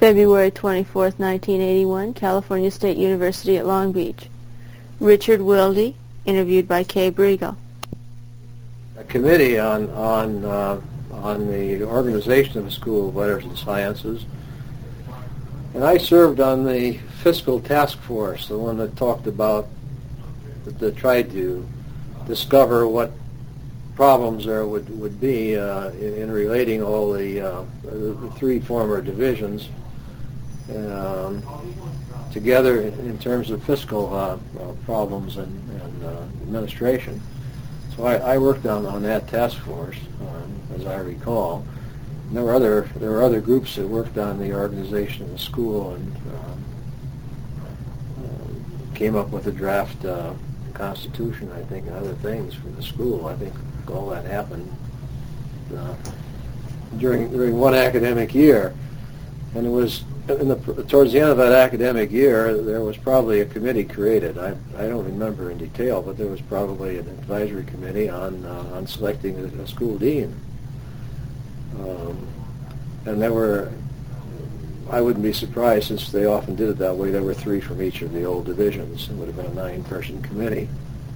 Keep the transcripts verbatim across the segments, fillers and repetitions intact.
February twenty-fourth, nineteen eighty-one, California State University at Long Beach. Richard Wilde, interviewed by Kay Briegel. A committee on on uh, on the organization of the School of Letters and Sciences, and I served on the fiscal task force, the one that talked about that, that tried to discover what problems there would would be uh, in, in relating all the, uh, the the three former divisions um, together in terms of fiscal uh, uh, problems and, and uh, administration. So I, I worked on, on that task force, um, as I recall. And there were other there were other groups that worked on the organization of the school and um, uh, came up with a draft uh, constitution, I think, and other things for the school. I think all that happened uh, during during one academic year, and it was in the, towards the end of that academic year, there was probably a committee created. I I don't remember in detail, but there was probably an advisory committee on uh, on selecting a, a school dean, um, and there were. I wouldn't be surprised, since they often did it that way. There were three from each of the old divisions. It would have been a nine-person committee.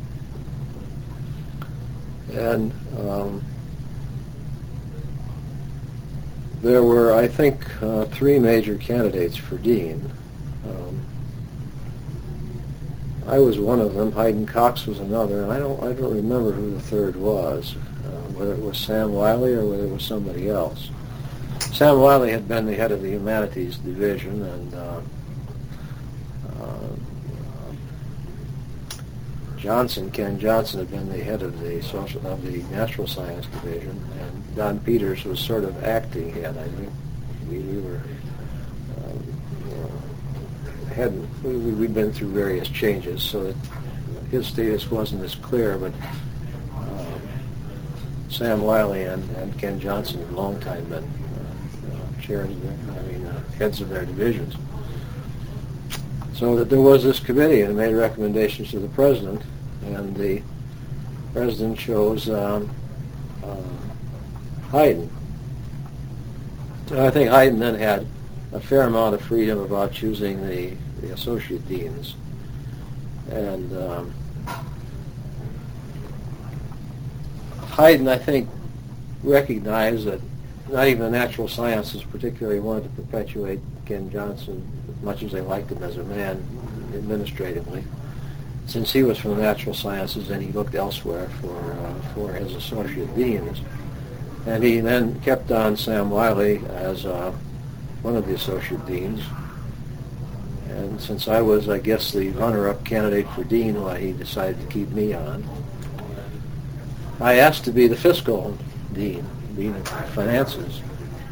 And um, there were, I think, uh, three major candidates for dean. Um, I was one of them. Hayden Cox was another, and I don't, I don't remember who the third was, uh, whether it was Sam Wiley or whether it was somebody else. Sam Wiley had been the head of the Humanities Division, and uh, uh, Johnson, Ken Johnson, had been the head of the social of the Natural Science Division, and Don Peters was sort of acting head. I think we, we were um, you know, hadn't we, we'd been through various changes, so that his status wasn't as clear, but. Um, Sam Wiley and, and Ken Johnson had long time been chairs, I mean, uh, heads of their divisions. So that there was this committee, and it made recommendations to the president, and the president chose um, uh, Hayden. And I think Hayden then had a fair amount of freedom about choosing the, the associate deans. And um, Hayden, I think, recognized that not even the natural sciences particularly wanted to perpetuate Ken Johnson as much as they liked him as a man administratively. Since he was from the natural sciences, and he looked elsewhere for uh, for his associate deans. And he then kept on Sam Wiley as uh, one of the associate deans. And since I was, I guess, the runner-up candidate for dean, well, he decided to keep me on. I asked to be the fiscal dean. Dean of Finances.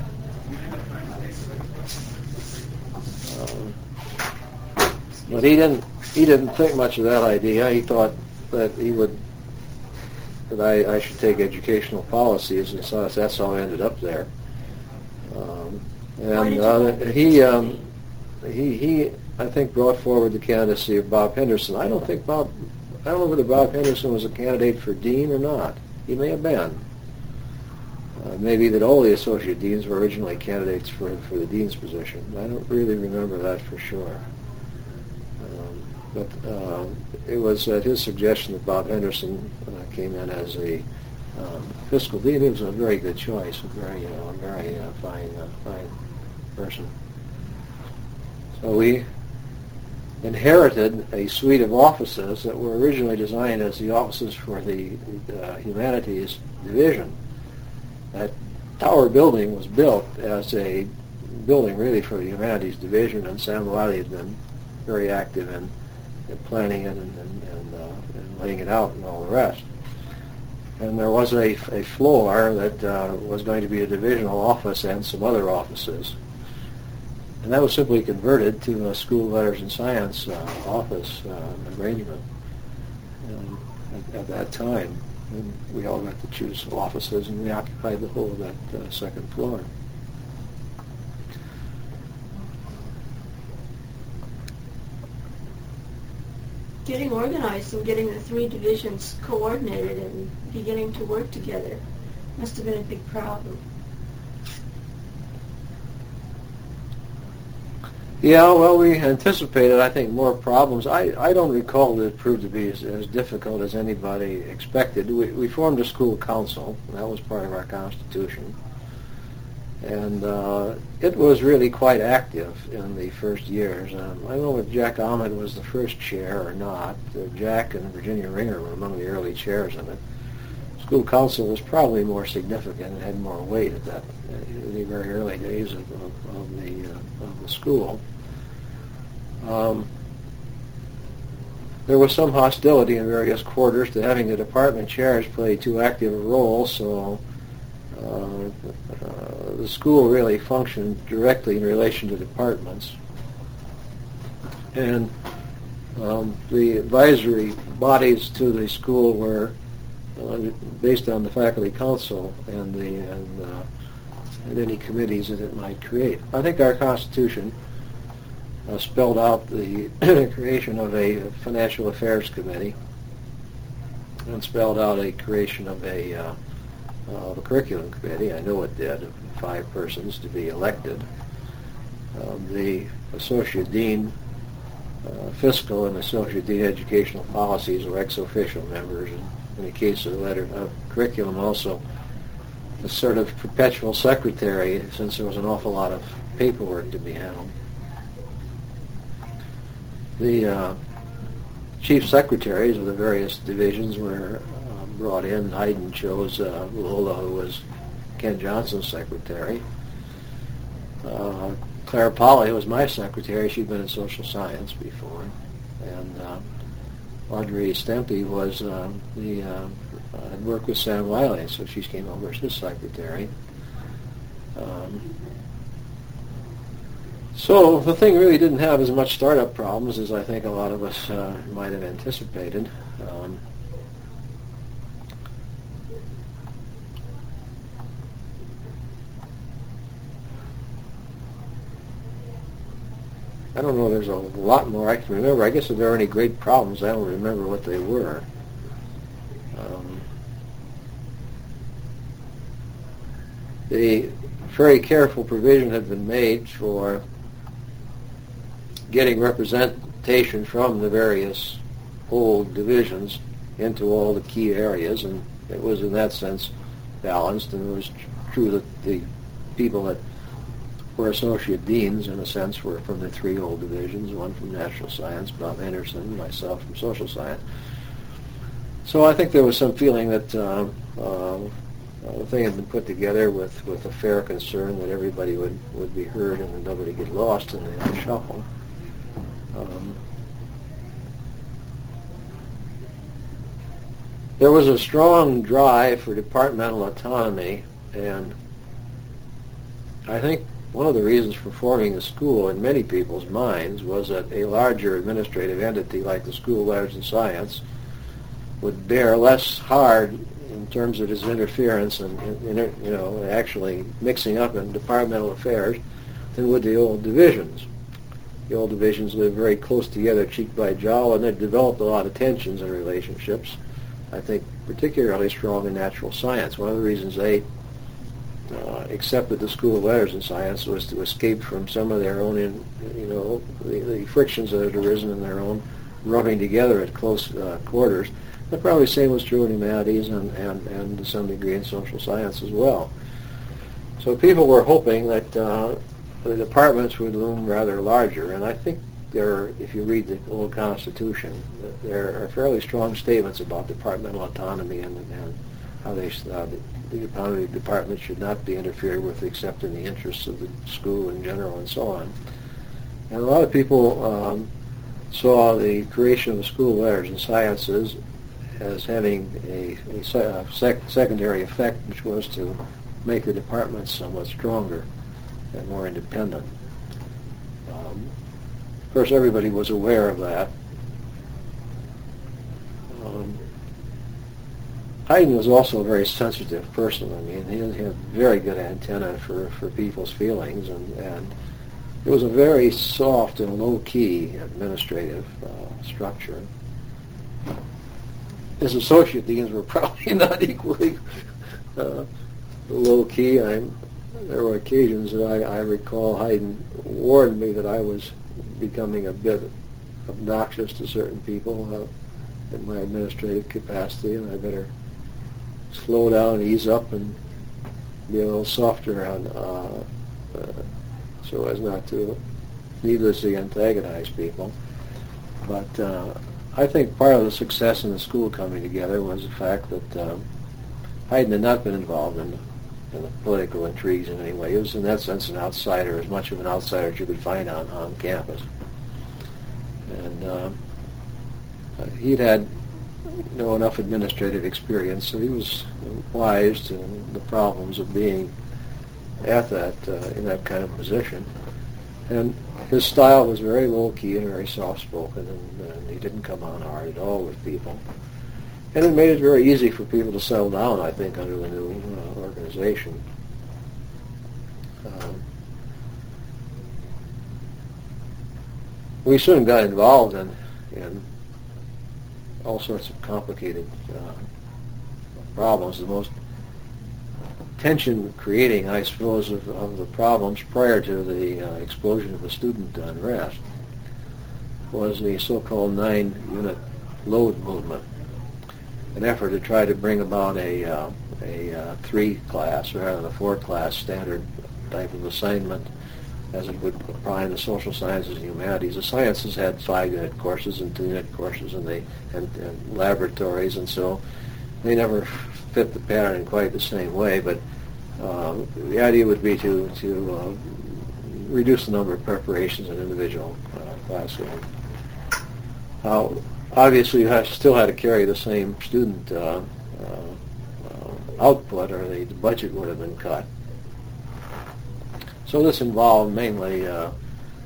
Um, but he didn't. He didn't think much of that idea. He thought that he would that I, I should take educational policies, and so that's how I ended up there. Um, and uh, he um, he he I think brought forward the candidacy of Bob Henderson. I don't think Bob. I don't know whether Bob Henderson was a candidate for dean or not. He may have been. Uh, maybe that all the associate deans were originally candidates for, for the dean's position. I don't really remember that for sure. Um, but uh, it was at his suggestion that Bob Henderson uh, came in as a um, fiscal dean. He was a very good choice, a very, you know, a very uh, fine, uh, fine person. So we inherited a suite of offices that were originally designed as the offices for the uh, Humanities Division. That tower building was built as a building really for the Humanities Division, and Sam Wiley had been very active in, in planning it and, and, and, uh, and laying it out and all the rest. And there was a, a floor that uh, was going to be a divisional office and some other offices. And that was simply converted to a School of Letters and Science uh, office uh, arrangement um, at, at that time. And we all got to choose offices, and we occupied the whole of that uh, second floor. Getting organized and getting the three divisions coordinated and beginning to work together must have been a big problem. Yeah, well, we anticipated, I think, more problems. I, I don't recall that it proved to be as, as difficult as anybody expected. We, we formed a school council, and that was part of our constitution. And uh, it was really quite active in the first years. Um, I don't know if Jack Ahmed was the first chair or not. Uh, Jack and Virginia Ringer were among the early chairs in it. School council was probably more significant and had more weight at that in the very early days of, of, of the uh, of the school. Um, there was some hostility in various quarters to having the department chairs play too active a role, so uh, uh, the school really functioned directly in relation to departments. And um, the advisory bodies to the school were Uh, based on the faculty council and the and, uh, and any committees that it might create. I think our Constitution uh, spelled out the creation of a financial affairs committee and spelled out a creation of a, uh, of a curriculum committee. I know it did, of five persons to be elected. Um, the associate dean, uh, fiscal and associate dean educational policies were ex officio members. And in the case of the letter of curriculum, also a sort of perpetual secretary, since there was an awful lot of paperwork to be handled. The uh, chief secretaries of the various divisions were uh, brought in. Hayden chose uh, Lola, who was Ken Johnson's secretary. Uh, Clara Polly was my secretary. She'd been in social science before. And uh, Audrey Stempy was uh, the uh, had worked with Sam Wiley, so she came over as his secretary. Um, so the thing really didn't have as much startup problems as I think a lot of us uh, might have anticipated. Um, I don't know, there's a lot more I can remember. I guess if there are any great problems, I don't remember what they were. Um, the very careful provision had been made for getting representation from the various old divisions into all the key areas, and it was in that sense balanced, and it was true that the people that were associate deans, in a sense, were from the three old divisions, one from natural science, Bob Anderson, myself from social science. So I think there was some feeling that uh, uh, the thing had been put together with, with a fair concern that everybody would, would be heard and that nobody get lost in the shuffle. Um, there was a strong drive for departmental autonomy, and I think one of the reasons for forming the school in many people's minds was that a larger administrative entity like the School of Letters and Science would bear less hard in terms of its interference and, and, and you know, actually mixing up in departmental affairs than would the old divisions. The old divisions lived very close together, cheek by jowl, and they developed a lot of tensions and relationships. I think particularly strong in natural science. One of the reasons they Uh, accepted the School of Letters and Science was to escape from some of their own, in, you know, the, the frictions that had arisen in their own rubbing together at close uh, quarters. The probably same was true in humanities and, and, and to some degree in social science as well. So people were hoping that uh, the departments would loom rather larger, and I think there are, if you read the old Constitution, there are fairly strong statements about departmental autonomy and, and how they uh, the, the autonomy department should not be interfered with except in the interests of the school in general and so on. And a lot of people um, saw the creation of the School of Letters and Sciences as having a, a sec- secondary effect, which was to make the departments somewhat stronger and more independent. Um, of course, everybody was aware of that. Um, Hayden was also a very sensitive person. I mean, he had a very good antenna for, for people's feelings, and, and it was a very soft and low-key administrative uh, structure. His associate deans were probably not equally uh, low-key. I'm, there were occasions that I, I recall Hayden warned me that I was becoming a bit obnoxious to certain people uh, in my administrative capacity, and I better slow down, ease up, and be a little softer on, uh, uh, so as not to needlessly antagonize people. But uh, I think part of the success in the school coming together was the fact that um, Hayden had not been involved in the, in the political intrigues in any way. He was, in that sense, an outsider, as much of an outsider as you could find on, on campus. And uh, he'd had you know, enough administrative experience, so he was wise to the problems of being at that uh, in that kind of position. And his style was very low-key and very soft-spoken, and, and he didn't come on hard at all with people. And it made it very easy for people to settle down, I think, under the new uh, organization. Um, we soon got involved in, in all sorts of complicated uh, problems. The most tension-creating, I suppose, of, of the problems prior to the uh, explosion of the student unrest was the so-called nine-unit load movement, an effort to try to bring about a, uh, a uh, three-class rather than a four-class standard type of assignment as it would apply in the social sciences and humanities. The sciences had five-unit courses and two-unit courses and, they, and, and laboratories, and so they never fit the pattern in quite the same way, but uh, the idea would be to, to uh, reduce the number of preparations in individual uh, classrooms. Uh, obviously, you have, still had to carry the same student uh, uh, output, or the, the budget would have been cut. So this involved mainly uh, uh,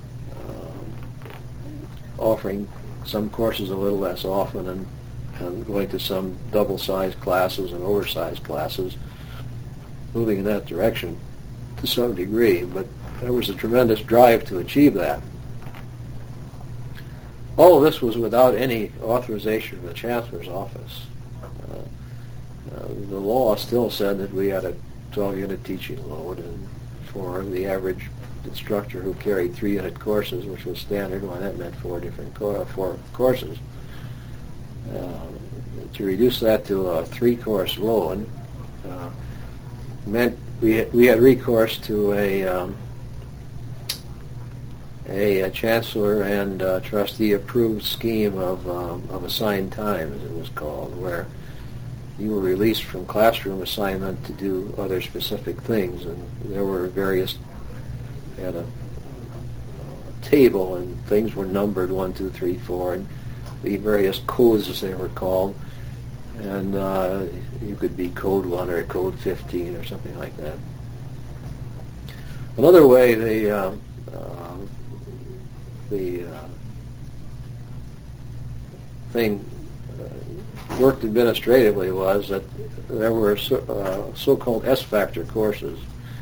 offering some courses a little less often and, and going to some double-sized classes and oversized classes, moving in that direction to some degree, but there was a tremendous drive to achieve that. All of this was without any authorization from the Chancellor's office. Uh, uh, the law still said that we had a twelve-unit teaching load, and for the average instructor who carried three-unit courses, which was standard, well, that meant four different co- four courses. Uh, to reduce that to a three-course load uh, meant we had, we had recourse to a um, a, a chancellor and uh, trustee-approved scheme of um, of assigned time, as it was called, where you were released from classroom assignment to do other specific things, and there were various, had a, a table, and things were numbered one, two, three, four, and the various codes, as they were called, and uh, you could be code one or code fifteen or something like that. Another way the uh, uh, the uh, thing worked administratively was that there were so, uh, so-called S-factor courses.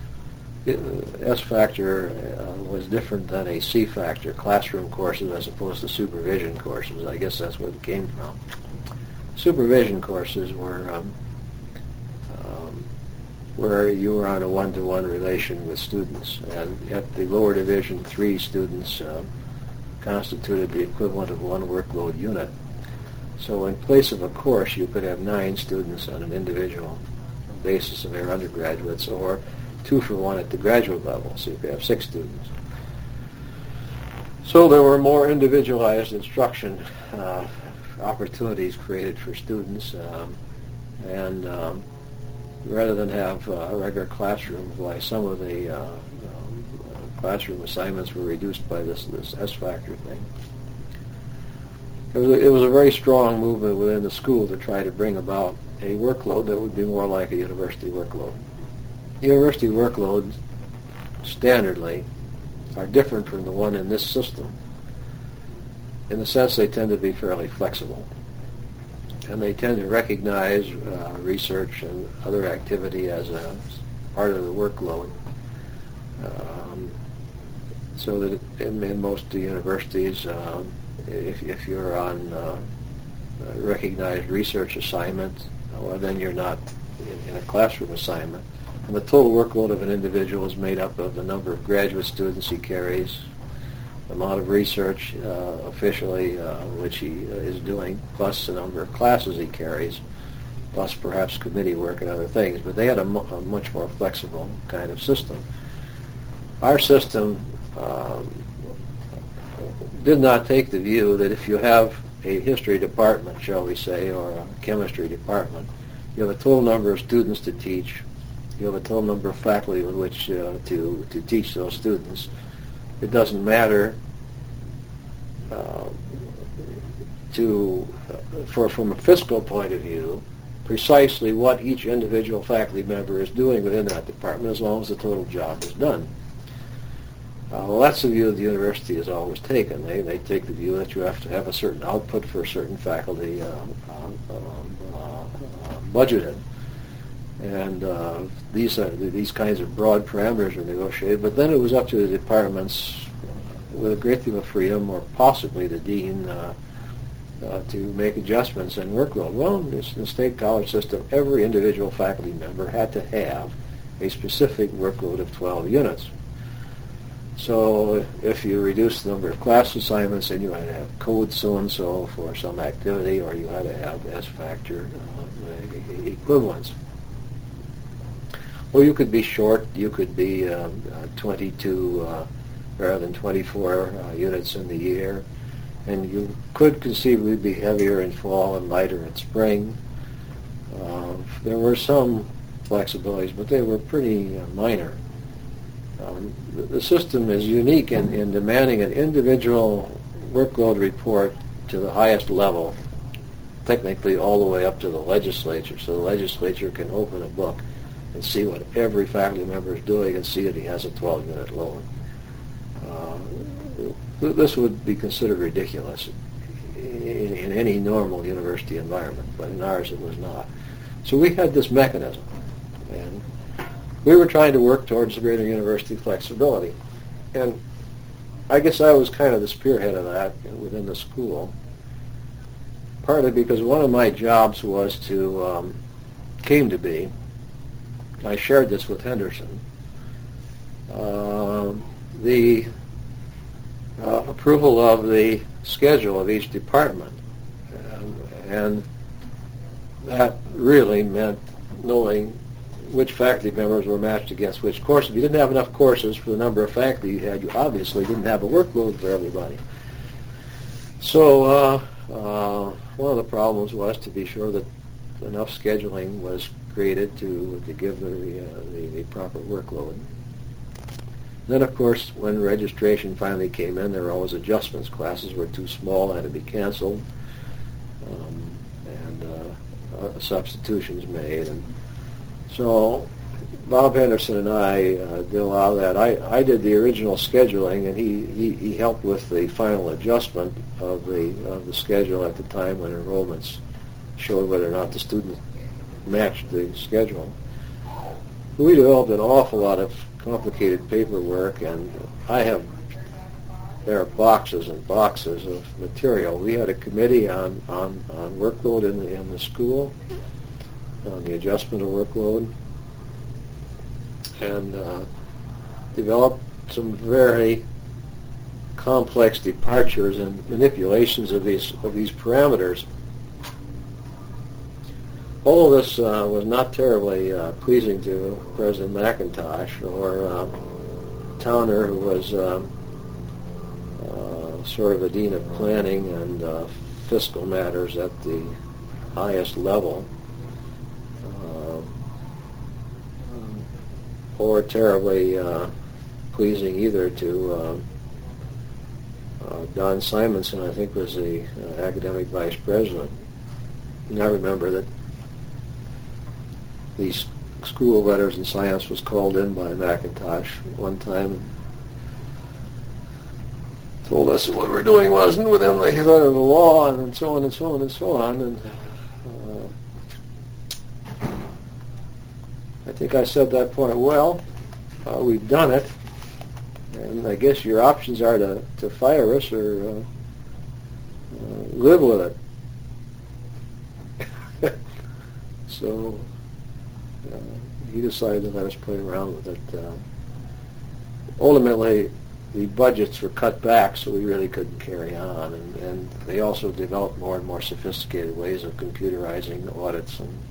S-factor uh, was different than a C-factor, classroom courses as opposed to supervision courses. I guess that's where it came from. Supervision courses were um, um, where you were on a one-to-one relation with students, and at the lower division, three students uh, constituted the equivalent of one workload unit. So in place of a course, you could have nine students on an individual basis of their undergraduates, or two for one at the graduate level, so you could have six students. So there were more individualized instruction uh, opportunities created for students, um, and um, rather than have uh, a regular classroom, why some of the uh, um, classroom assignments were reduced by this, this S-factor thing. It was, a, it was a very strong movement within the school to try to bring about a workload that would be more like a university workload. University workloads, standardly, are different from the one in this system. In the sense they tend to be fairly flexible. And they tend to recognize uh, research and other activity as a part of the workload. Um, so that in, in most of the universities, um, If, if you're on uh, a recognized research assignment, well, then you're not in, in a classroom assignment. And the total workload of an individual is made up of the number of graduate students he carries, the amount of research uh, officially uh, which he uh, is doing, plus the number of classes he carries, plus perhaps committee work and other things. But they had a, mu- a much more flexible kind of system. Our system um, did not take the view that if you have a history department, shall we say, or a chemistry department, you have a total number of students to teach, you have a total number of faculty with which uh, to, to teach those students. It doesn't matter uh, to, uh, for from a fiscal point of view, precisely what each individual faculty member is doing within that department as long as the total job is done. Uh, well, that's the view the university has always taken. They they take the view that you have to have a certain output for a certain faculty uh, um, uh, uh, budgeted. And uh, these are, these kinds of broad parameters are negotiated. But then it was up to the departments, with a great deal of freedom, or possibly the dean, uh, uh, to make adjustments in workload. Well, in the state college system, every individual faculty member had to have a specific workload of twelve units. So if you reduce the number of class assignments, then you had to have code so-and-so for some activity, or you had to have S-factor uh, equivalents. Well, you could be short. You could be um, uh, twenty-two uh, rather than twenty-four uh, units in the year. And you could conceivably be heavier in fall and lighter in spring. Uh, there were some flexibilities, but they were pretty uh, minor. Um, the, the system is unique in, in demanding an individual workload report to the highest level, technically all the way up to the legislature, so the legislature can open a book and see what every faculty member is doing and see that he has a twelve-unit load. Uh, this would be considered ridiculous in, in any normal university environment, but in ours it was not. So we had this mechanism, and we were trying to work towards greater university flexibility. And I guess I was kind of the spearhead of that within the school, partly because one of my jobs was to, um, came to be, I shared this with Henderson, uh, the uh, approval of the schedule of each department. And, and that really meant knowing which faculty members were matched against which courses. If you didn't have enough courses for the number of faculty you had, you obviously didn't have a workload for everybody. So uh, uh, one of the problems was to be sure that enough scheduling was created to, to give the, uh, the, the proper workload. Then, of course, when registration finally came in, there were always adjustments. Classes were too small, had to be canceled, um, and uh, uh, substitutions made. And so Bob Henderson and I uh, did a lot of that. I, I did the original scheduling, and he, he, he helped with the final adjustment of the of the schedule at the time when enrollments showed whether or not the student matched the schedule. We developed an awful lot of complicated paperwork, and I have, there are boxes and boxes of material. We had a committee on, on, on workload in the, in the school, on the adjustment of workload, and uh, developed some very complex departures and manipulations of these of these parameters. All of this uh, was not terribly uh, pleasing to President McIntosh or uh, Towner, who was uh, uh, sort of the dean of planning and uh, fiscal matters at the highest level, uh, or terribly uh, pleasing either to uh, uh, Don Simonson, I think was the uh, academic vice president. And I remember that the School of Letters and Science was called in by McIntosh one time and told us that what we were doing wasn't within the letter of the law, and so on and so on and so on. And uh, I think I said at that point, well, uh, we've done it, and I guess your options are to, to fire us or uh, uh, live with it. So Uh, he decided to let us play around with it. Uh, ultimately, the budgets were cut back, so we really couldn't carry on. And, and they also developed more and more sophisticated ways of computerizing the audits. And,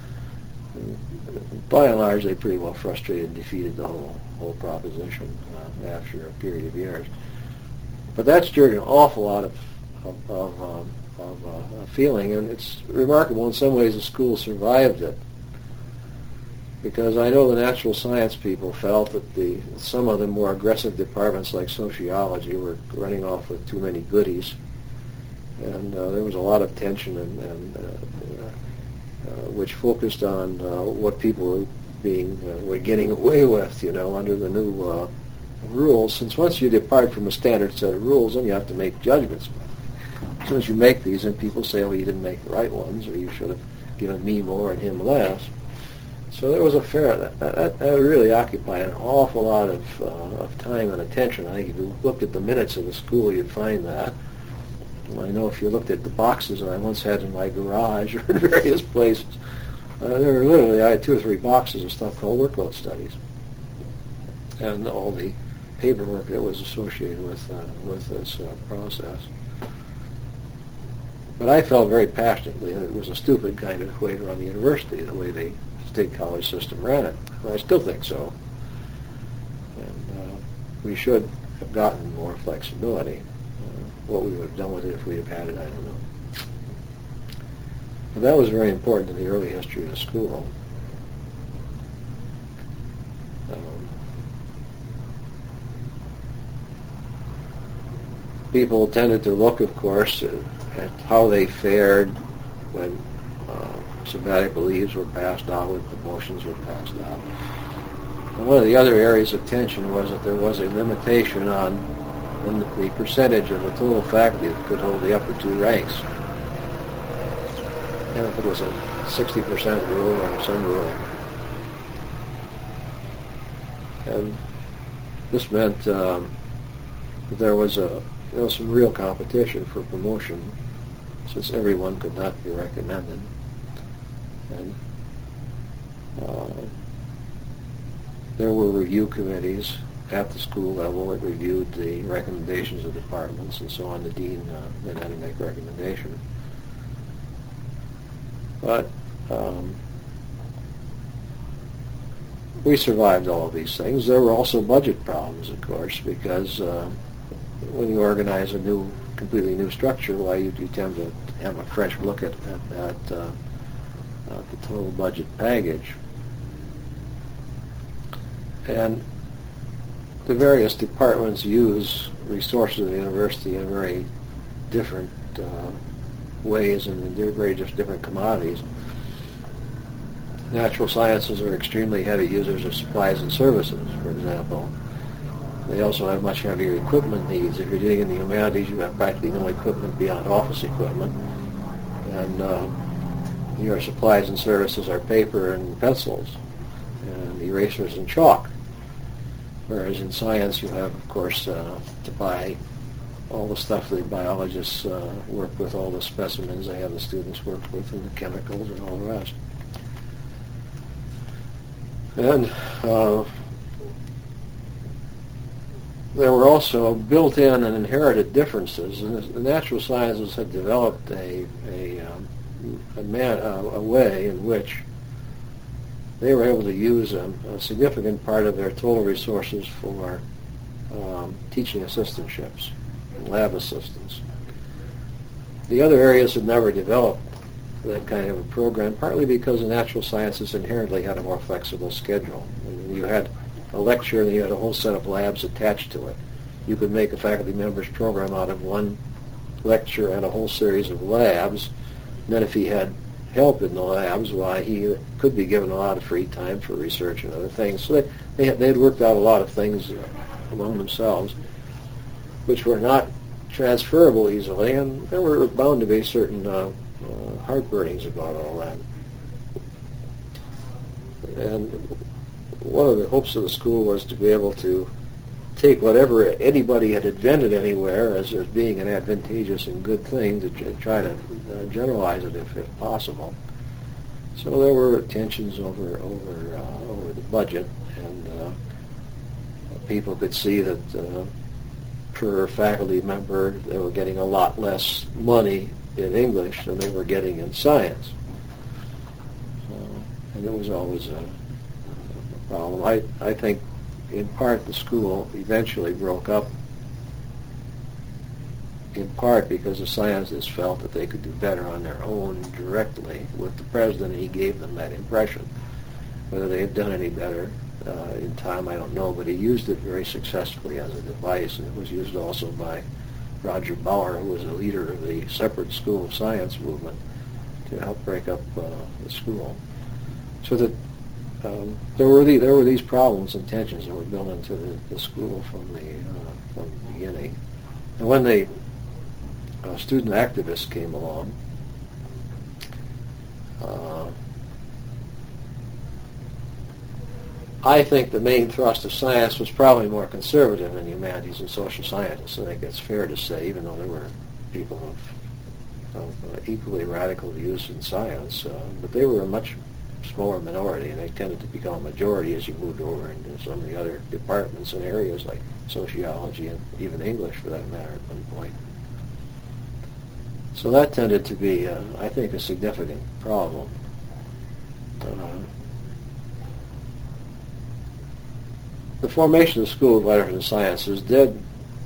and by and large, they pretty well frustrated and defeated the whole whole proposition uh, after a period of years. But that's stirred an awful lot of of, of, um, of uh, feeling, and it's remarkable in some ways the school survived it. Because I know the natural science people felt that the some of the more aggressive departments like sociology were running off with too many goodies, and uh, there was a lot of tension and, and uh, uh, which focused on uh, what people were being uh, were getting away with, you know, under the new uh, rules. Since once you depart from a standard set of rules, then you have to make judgments. As soon as you make these, and people say, "Well, you didn't make the right ones, or you should have given me more and him less." So there was a fair, that, that, that really occupied an awful lot of, uh, of time and attention. I think if you looked at the minutes of the school, you'd find that. I know if you looked at the boxes that I once had in my garage or in various places, uh, there were literally, I had two or three boxes of stuff called workload studies. And all the paperwork that was associated with, uh, with this uh, process. But I felt very passionately that it was a stupid kind of way to run the university, the way they state college system ran it. And I still think so. And uh, we should have gotten more flexibility. Uh, what we would have done with it if we had had it, I don't know. But that was very important in the early history of the school. Um, people tended to look, of course, at, at how they fared when uh, sabbatical leaves were passed out, when promotions were passed out. And one of the other areas of tension was that there was a limitation on the percentage of the total faculty that could hold the upper two ranks. And if it was a sixty percent rule or some rule. And this meant um, that there was a, you know, some real competition for promotion, since everyone could not be recommended. And uh, there were review committees at the school level that reviewed the recommendations of departments and so on. The dean uh, then had to make recommendation. But um, we survived all of these things. There were also budget problems, of course, because uh, when you organize a new, completely new structure, why you, you tend to have a fresh look at, at, at uh, Uh, the total budget package. And the various departments use resources of the university in very different uh, ways and in very just different commodities. Natural sciences are extremely heavy users of supplies and services, for example. They also have much heavier equipment needs. If you're dealing in the humanities, you have practically no equipment beyond office equipment. And uh, your supplies and services are paper and pencils and erasers and chalk. Whereas in science you have, of course, uh, to buy all the stuff the biologists uh, work with, all the specimens they have the students work with, and the chemicals and all the rest. And uh, there were also built-in and inherited differences. And the natural sciences had developed a, a um, A, man, uh, a way in which they were able to use a, a significant part of their total resources for um, teaching assistantships and lab assistants. The other areas had never developed that kind of a program, partly because the natural sciences inherently had a more flexible schedule. And you had a lecture and you had a whole set of labs attached to it. You could make a faculty member's program out of one lecture and a whole series of labs. Then if he had help in the labs, why, he could be given a lot of free time for research and other things. So they, they, had, they had worked out a lot of things among themselves, which were not transferable easily, and there were bound to be certain uh, uh, heartburnings about all that. And one of the hopes of the school was to be able to take whatever anybody had invented anywhere as, as being an advantageous and good thing to try to uh, generalize it if, if possible. So there were tensions over over uh, over the budget, and uh, people could see that uh, per faculty member they were getting a lot less money in English than they were getting in science. Uh, and it was always a, a problem. I, I think in part the school eventually broke up in part because the scientists felt that they could do better on their own directly with the president, and he gave them that impression. Whether they had done any better uh, in time, I don't know, but he used it very successfully as a device, and it was used also by Roger Bauer, who was a leader of the separate School of Science movement, to help break up uh, the school. So that um, there were the, there were these problems and tensions that were built into the, the school from the uh, from the beginning. And when the uh, student activists came along, uh, I think the main thrust of science was probably more conservative than humanities and social sciences. I think that's fair to say, even though there were people of, of uh, equally radical views in science, uh, but they were a much smaller minority, and they tended to become a majority as you moved over into some of the other departments and areas like sociology and even English, for that matter, at one point. So that tended to be, uh, I think, a significant problem. Uh, the formation of the School of Letters and Sciences did,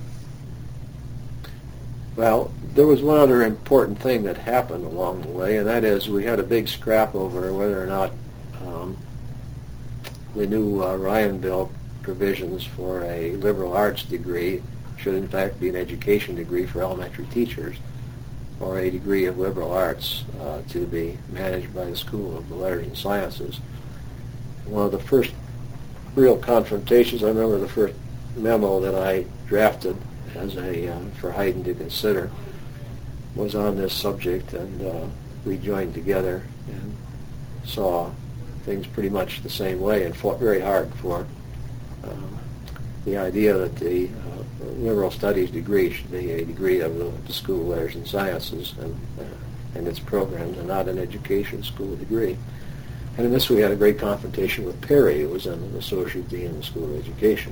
well, there was one other important thing that happened along the way, and that is we had a big scrap over whether or not um, the new uh, Ryan Bill provisions for a liberal arts degree should in fact be an education degree for elementary teachers, or a degree of liberal arts uh, to be managed by the School of the Letters and Sciences. One of the first real confrontations, I remember the first memo that I drafted as a uh, for Hayden to consider was on this subject, and uh, we joined together and saw things pretty much the same way and fought very hard for um, the idea that the uh, liberal studies degree should be a degree of the, the School of Letters and Sciences and, uh, and its programs, and not an education school degree. And in this we had a great confrontation with Perry, who was an associate dean of the School of Education.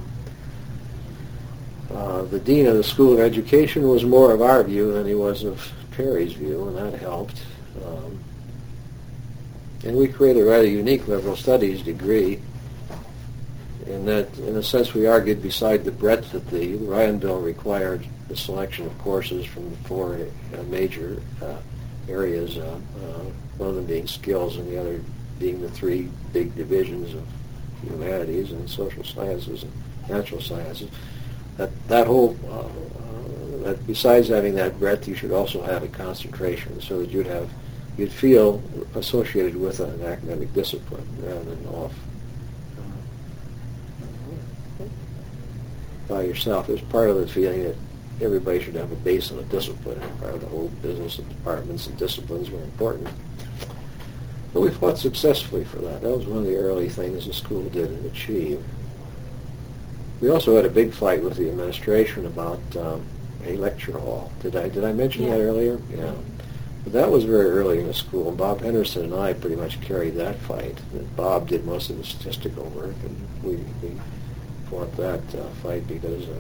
Uh, the dean of the School of Education was more of our view than he was of Perry's view, and that helped. Um, and we created a rather unique liberal studies degree in that, in a sense, we argued beside the breadth that the Ryan Bill required the selection of courses from the four uh, major uh, areas, uh, uh, one of them being skills and the other being the three big divisions of humanities and social sciences and natural sciences. That that whole, uh, uh, that besides having that breadth, you should also have a concentration, so that you'd have, you'd feel associated with an academic discipline rather than off uh, by yourself. There's part of the feeling that everybody should have a base of a discipline, and part of the whole business of departments and disciplines were important. But we fought successfully for that. That was one of the early things the school did and achieved. We also had a big fight with the administration about um, a lecture hall. Did I did I mention Yeah. that earlier? Yeah. But that was very early in the school. Bob Henderson and I pretty much carried that fight. And Bob did most of the statistical work, and we, we fought that uh, fight because uh,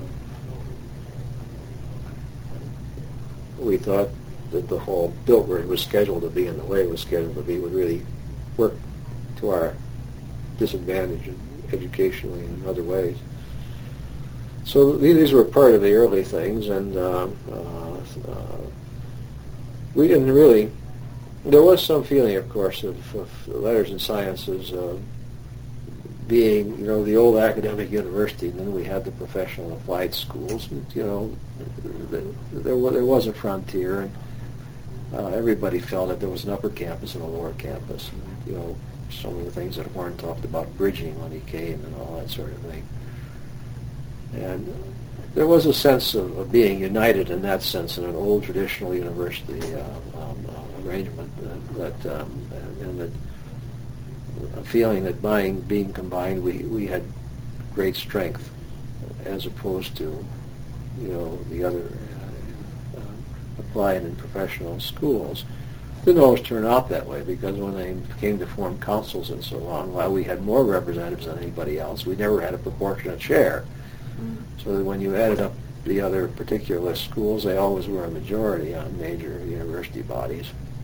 we thought that the whole bill where it was scheduled to be and the way it was scheduled to be would really work to our disadvantage educationally and in other ways. So these were part of the early things, and uh, uh, uh, we didn't really, there was some feeling, of course, of, of letters and sciences uh, being, you know, the old academic university, and then we had the professional applied schools, and, you know, there, there was a frontier, and uh, everybody felt that there was an upper campus and a lower campus, and, you know, some of the things that Warren talked about, bridging when he came and all that sort of thing. And there was a sense of, of being united in that sense in an old traditional university uh, um, uh, arrangement, uh, that um, and that a feeling that by being combined we, we had great strength as opposed to, you know, the other uh, uh, applied and professional schools. didn't always turn out that way, because when they came to form councils and so on, while we had more representatives than anybody else, we never had a proportionate share. Mm. So that when you added up the other particular schools, they always were a majority on major university bodies.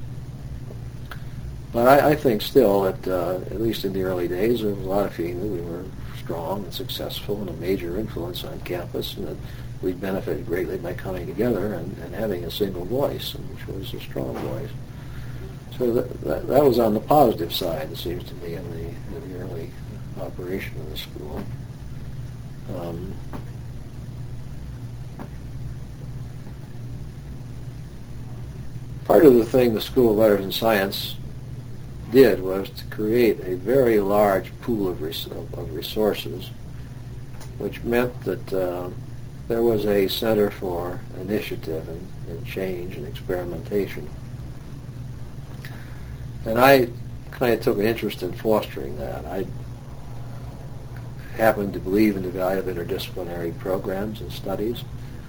But I, I think still that, uh, at least in the early days, there was a lot of feeling that we were strong and successful and a major influence on campus, and that we benefited greatly by coming together and, and having a single voice, which was a strong voice. So that, that, that was on the positive side, it seems to me, in the, in the early operation of the school. Um, part of the thing the School of Letters and Science did was to create a very large pool of, res- of resources, which meant that uh, there was a center for initiative and, and change and experimentation. And I kind of took an interest in fostering that. I happened to believe in the value of interdisciplinary programs and studies.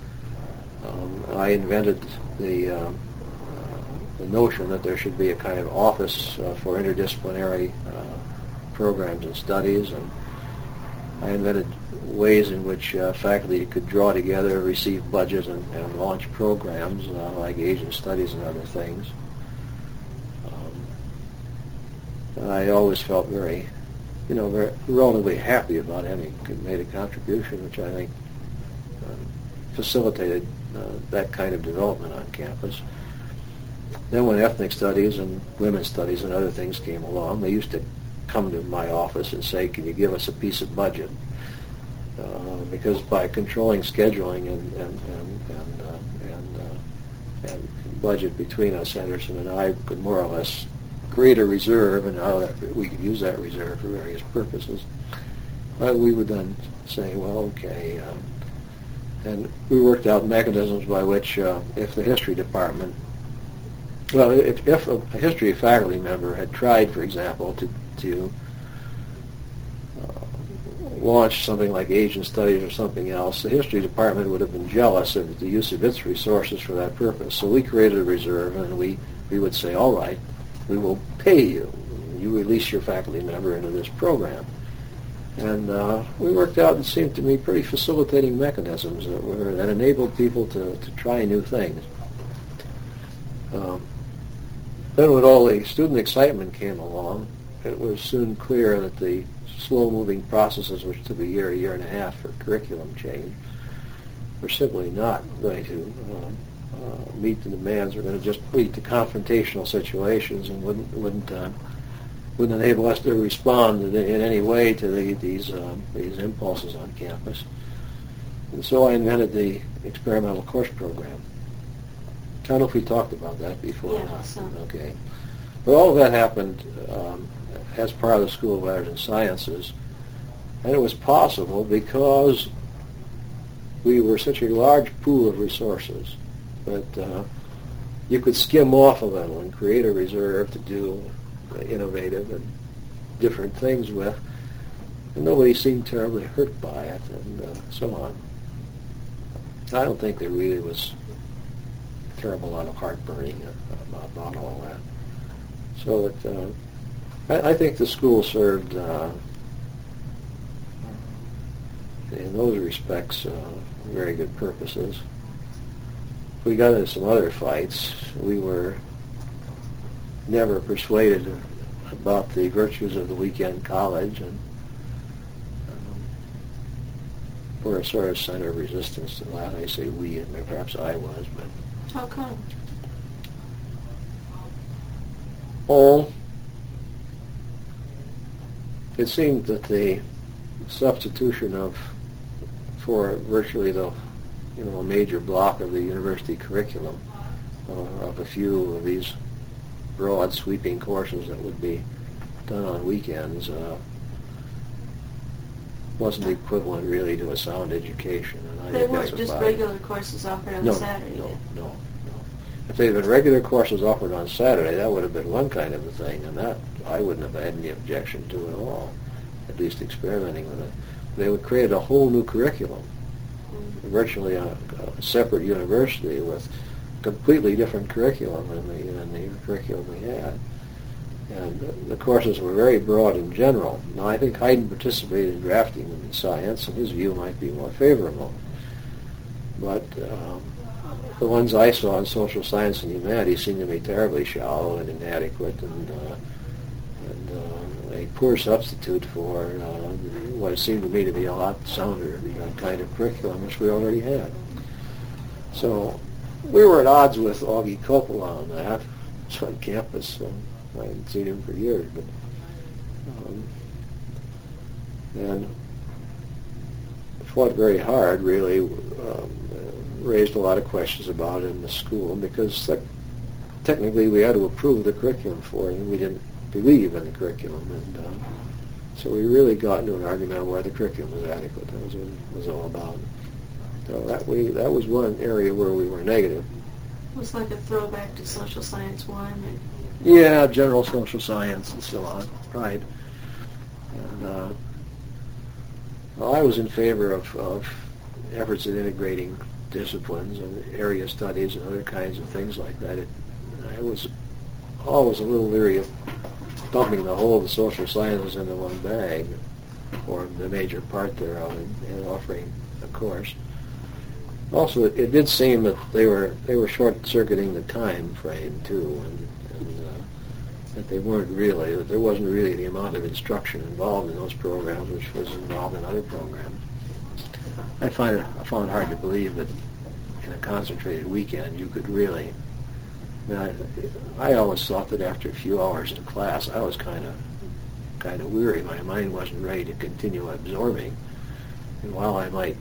Um, I invented the um, the notion that there should be a kind of office uh, for interdisciplinary uh, programs and studies, and I invented ways in which uh, faculty could draw together, receive budget, and, and launch programs uh, like Asian studies and other things. Um, and I always felt very, you know, very relatively happy about having made a contribution, which I think uh, facilitated uh, that kind of development on campus. Then when ethnic studies and women's studies and other things came along, they used to come to my office and say, can you give us a piece of budget? Uh, because by controlling scheduling and and and and, uh, and, uh, and budget between us, Anderson and I could more or less create a reserve, and how that we could use that reserve for various purposes. But we would then say, well, okay, um, and we worked out mechanisms by which, uh, if the history department Well, if, if a history faculty member had tried, for example, to, to uh, launch something like Asian studies or something else, the history department would have been jealous of the use of its resources for that purpose. So we created a reserve, and we, we would say, all right, we will pay you. You release your faculty member into this program. And uh, we worked out, it seemed to me, pretty facilitating mechanisms that, were, that enabled people to, to try new things. Um, Then when all the student excitement came along, it was soon clear that the slow-moving processes, which took a year, a year and a half for curriculum change, were simply not going to uh, uh, meet the demands. Were going to just lead to confrontational situations and wouldn't wouldn't uh, wouldn't enable us to respond in any way to the, these um, these impulses on campus. And so I invented the experimental course program. I don't know if we talked about that before. Yeah, so. Okay. But all of that happened um, as part of the School of Letters and Sciences, and it was possible because we were such a large pool of resources that uh, you could skim off a little and create a reserve to do innovative and different things with, and nobody seemed terribly hurt by it, and uh, so on. I don't think there really was terrible lot of heartburning about, about all that. So it, uh, I, I think the school served, uh, in those respects, uh, very good purposes. We got into some other fights. We were never persuaded about the virtues of the weekend college, and um, we're a sort of center of resistance to that. I say we, and perhaps I was, but How come? Oh, it seemed that the substitution of, for virtually the, you know, a major block of the university curriculum, uh, of a few of these broad sweeping courses that would be done on weekends, uh, wasn't equivalent really to a sound education. And I They think weren't that's a just problem. regular courses offered on No, Saturday. no, no, no. If they had been regular courses offered on Saturday, that would have been one kind of a thing, and that I wouldn't have had any objection to at all, at least experimenting with it. They would create a whole new curriculum, mm-hmm. virtually a, a separate university with completely different curriculum than the, than the curriculum we had. And the courses were very broad in general. Now, I think Hayden participated in drafting them in science, and his view might be more favorable. But um, the ones I saw in social science and humanities seemed to me terribly shallow and inadequate, and, uh, and uh, a poor substitute for uh, what seemed to me to be a lot sounder uh, kind of curriculum which we already had. So we were at odds with Augie Coppola on that. It's on campus. So I hadn't seen him for years, but um, and fought very hard. Really um, raised a lot of questions about it in the school because uh, technically we had to approve the curriculum for it, and we didn't believe in the curriculum, and uh, so we really got into an argument on whether the curriculum was adequate. That was what it was all about. So that we that was one area where we were negative. It was like a throwback to Social Science one. And Yeah, general social science and so on, right. And uh, well, I was in favor of, of efforts at integrating disciplines and area studies and other kinds of things like that. It, I was always a little leery of dumping the whole of the social sciences into one bag, or the major part thereof, and, and offering a course. Also, it, it did seem that they were they were short-circuiting the time frame too, and, and uh, that they weren't really that there wasn't really the amount of instruction involved in those programs which was involved in other programs. I find it I found it hard to believe that in a concentrated weekend you could really. I, mean, I, I always thought that after a few hours in class, I was kind of kind of weary. My mind wasn't ready to continue absorbing, and while I might.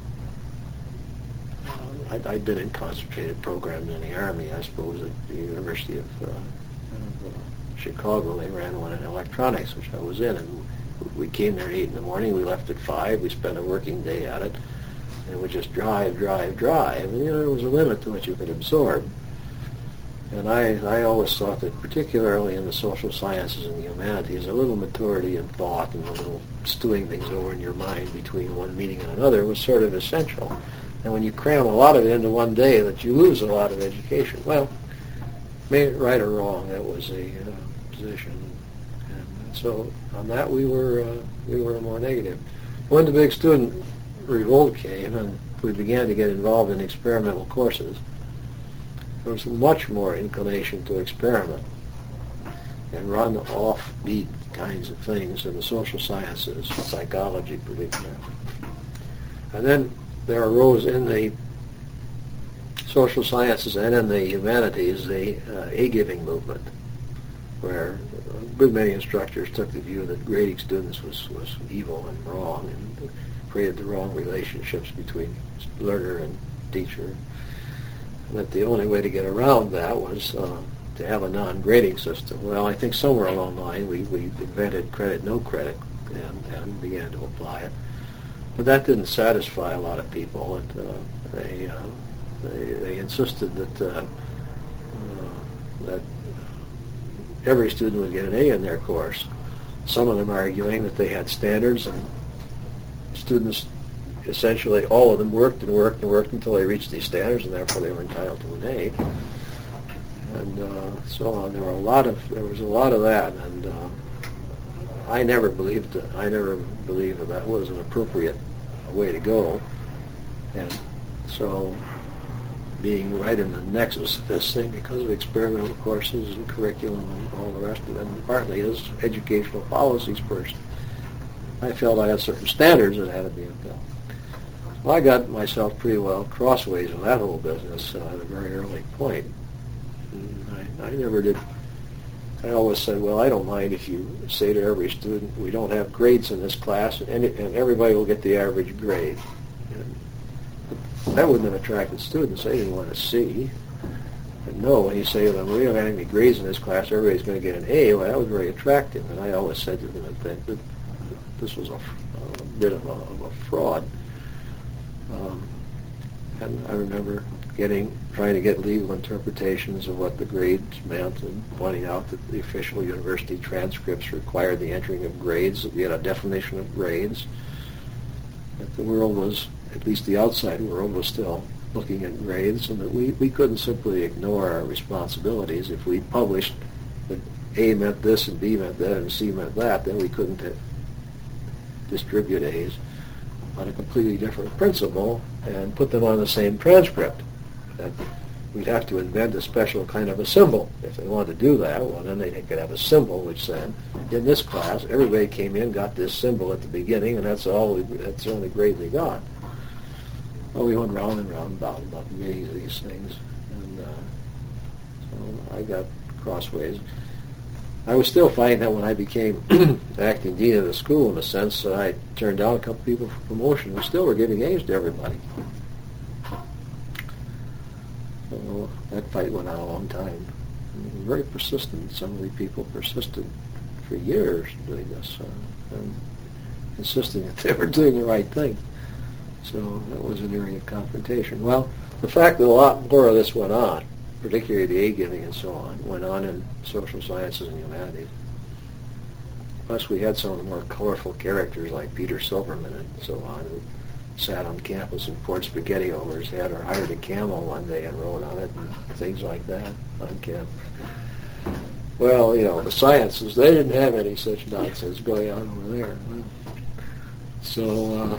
I'd, I'd been in concentrated programs in the Army, I suppose, at the University of, uh, of uh, Chicago. They ran one in electronics, which I was in, and we came there at eight in the morning. We left at five. We spent a working day at it, and we just drive, drive, drive. And, you know, there was a limit to what you could absorb. And I, I always thought that, particularly in the social sciences and the humanities, a little maturity in thought and a little stewing things over in your mind between one meeting and another was sort of essential. And when you cram a lot of it into one day, that you lose a lot of education. Well, right or wrong, that was a uh, position. And so on that, we were uh, we were more negative. When the big student revolt came and we began to get involved in experimental courses, there was much more inclination to experiment and run offbeat kinds of things in the social sciences, psychology particularly. And then there arose in the social sciences and in the humanities the uh, A-giving movement, where a good many instructors took the view that grading students was, was evil and wrong and created the wrong relationships between learner and teacher, and that the only way to get around that was uh, to have a non-grading system. Well, I think somewhere along the line we, we invented credit, no credit, and, and began to apply it. But that didn't satisfy a lot of people, and uh, they, uh, they they insisted that uh, uh, that every student would get an A in their course. Some of them arguing that they had standards, and students essentially all of them worked and worked and worked until they reached these standards, and therefore they were entitled to an A, and uh, so on. There were a lot of there was a lot of that, and. Uh, I never believed that. I never believed that that was an appropriate way to go, and so being right in the nexus of this thing because of experimental courses and curriculum and all the rest of it, and partly as educational policies person, I felt I had certain standards that had to be upheld. Well, I got myself pretty well crossways in that whole business uh, at a very early point. And I, I never did. I always said, well, I don't mind if you say to every student, we don't have grades in this class, and, and everybody will get the average grade. And that wouldn't have attracted students. They didn't want to see. And no, when you say to them, we don't have any grades in this class, everybody's going to get an A, well, that was very attractive. And I always said to them that, that this was a, a bit of a, of a fraud. Um, and I remember getting trying to get legal interpretations of what the grades meant, and pointing out that the official university transcripts required the entering of grades, that we had a definition of grades, that the world was, at least the outside world, was still looking at grades, and that we, we couldn't simply ignore our responsibilities. If we published that A meant this and B meant that and C meant that, then we couldn't have distribute A's on a completely different principle and put them on the same transcript. And we'd have to invent a special kind of a symbol. If they wanted to do that, well, then they could have a symbol which said, in this class, everybody came in, got this symbol at the beginning, and that's all. We, that's the only grade they got. Well, we went round and round about about many of these things, and uh, so I got crossways. I was still finding that when I became acting dean of the school, in a sense, that I turned down a couple people for promotion. We still were giving A's to everybody. So that fight went on a long time. I mean, very persistent. Some of the people persisted for years doing this, uh, and insisting that they were doing the right thing. So that was an area of confrontation. Well, the fact that a lot more of this went on, particularly the A giving and so on, went on in social sciences and humanities. Plus, we had some of the more colorful characters like Peter Silverman and so on, who sat on campus and poured spaghetti over his head, or hired a camel one day and rode on it, and things like that on campus. Well, you know, the sciences, they didn't have any such nonsense going on over there. So, uh,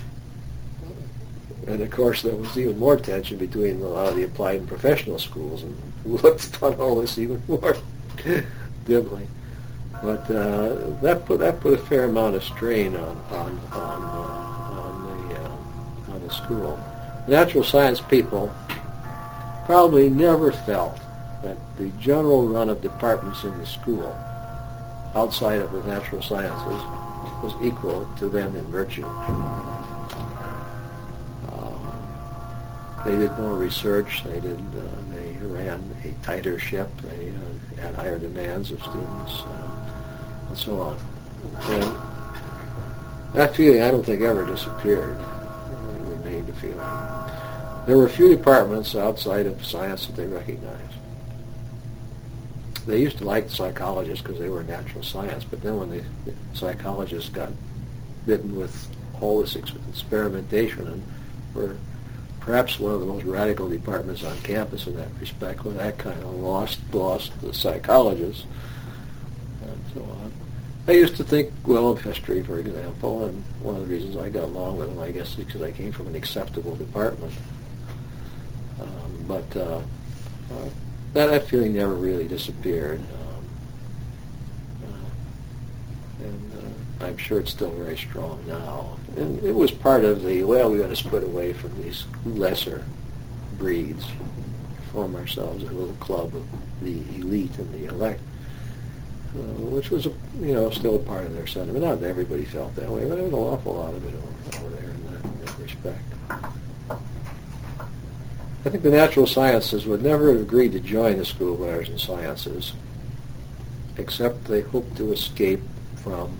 and of course, there was even more tension between a lot of the applied and professional schools, and we looked on all this even more dimly. But uh, that put that put a fair amount of strain on on on, uh, on the uh, on the school. Natural science people probably never felt that the general run of departments in the school, outside of the natural sciences, was equal to them in virtue. They did more research. They did. Uh, they ran a tighter ship. They uh, had higher demands of students, uh, and so on. And that feeling, I don't think, ever disappeared. It remained a feeling. There were a few departments outside of science that they recognized. They used to like the psychologists because they were natural science, but then when the, the psychologists got bitten with all this ex- experimentation and were perhaps one of the most radical departments on campus in that respect, when that kind of lost lost the psychologists and so on. I used to think well of history, for example, and one of the reasons I got along with them, I guess, is because I came from an acceptable department. Um, but uh, uh, that, that feeling never really disappeared. Um, uh, and uh, I'm sure it's still very strong now. And it was part of the, well, we got to split away from these lesser breeds, form ourselves a little club of the elite and the elect, uh, which was, a, you know, still a part of their sentiment. Not that everybody felt that way, but there was an awful lot of it over, over there in that, in that respect. I think the natural sciences would never have agreed to join the School of Arts and Sciences, except they hoped to escape from,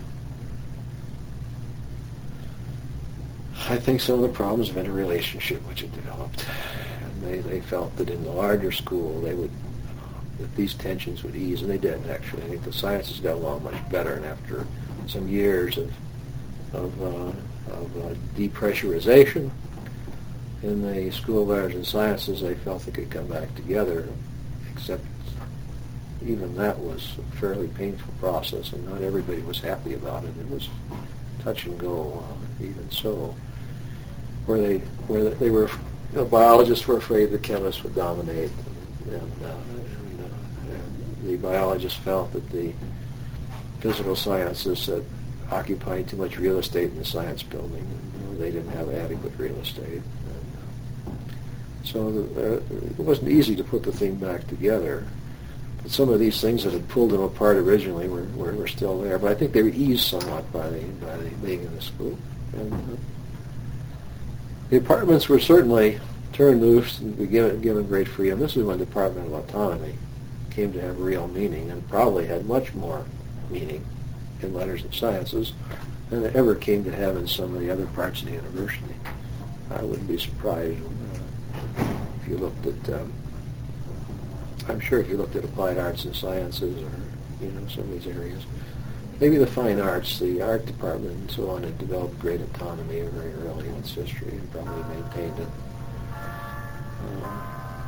I think, some of the problems of interrelationship which had developed. And they, they felt that in the larger school they would, that these tensions would ease, and they did, actually. I think the sciences got along much better, and after some years of, of, uh, of uh, depressurization in the School of Arts and Sciences, they felt they could come back together, except even that was a fairly painful process, and not everybody was happy about it. It was touch and go, uh, even so. Where they, where they were, you know, biologists were afraid the chemists would dominate, and, uh, and, uh, and the biologists felt that the physical sciences had occupied too much real estate in the science building, and you know, they didn't have adequate real estate. And, uh, so uh, it wasn't easy to put the thing back together. But some of these things that had pulled them apart originally were, were, were still there. But I think they were eased somewhat by the, by the being in the school. And, uh, the departments were certainly turned loose and be given, given great freedom. This is when departmental autonomy came to have real meaning, and probably had much more meaning in letters and sciences than it ever came to have in some of the other parts of the university. I wouldn't be surprised uh, if you looked at, um, I'm sure if you looked at applied arts and sciences, or you know, some of these areas, maybe the fine arts, the art department and so on, had developed great autonomy very early in its history and probably maintained it.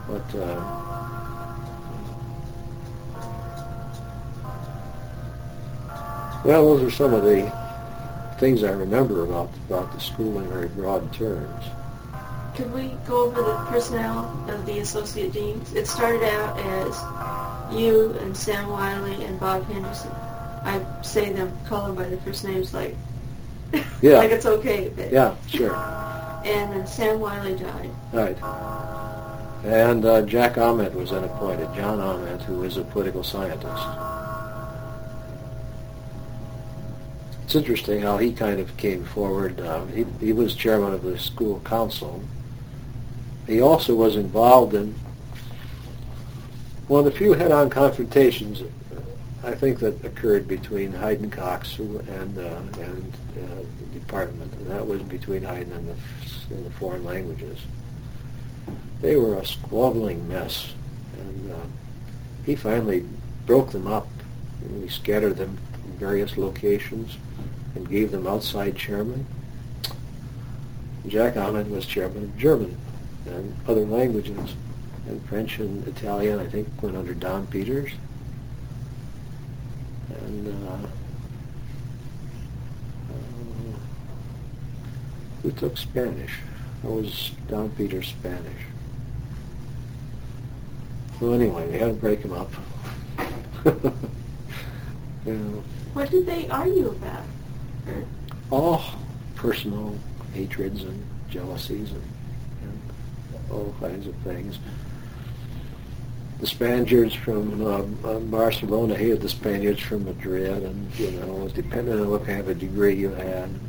But uh, well, those are some of the things I remember about about the school in very broad terms. Could we go over the personnel of the associate deans? It started out as you and Sam Wiley and Bob Henderson. I say them, call them by their first names, like Yeah. like it's okay. But, Yeah, sure. And then Sam Wiley died. Right. And uh, Jack Ahmed was then appointed, John Ahmed, who is a political scientist. It's interesting how he kind of came forward. Uh, he, he was chairman of the school council. He also was involved in one of the few head-on confrontations, I think, that occurred between Hayden Cox who, and, uh, and uh, the department, and that was between Hayden and the, and the foreign languages. They were a squabbling mess, and uh, he finally broke them up. And we scattered them in various locations and gave them outside chairmen. Jack Ahmed was chairman of German and other languages, and French and Italian, I think, went under Don Peters. And uh, uh, who took Spanish? That was Don Peters' Spanish. Well, anyway, we had to break them up. You know, What did they argue about? all personal hatreds and jealousies and, and all kinds of things. The Spaniards from uh, uh, Barcelona hated the Spaniards from Madrid, and, you know, depending on what kind of a degree you had,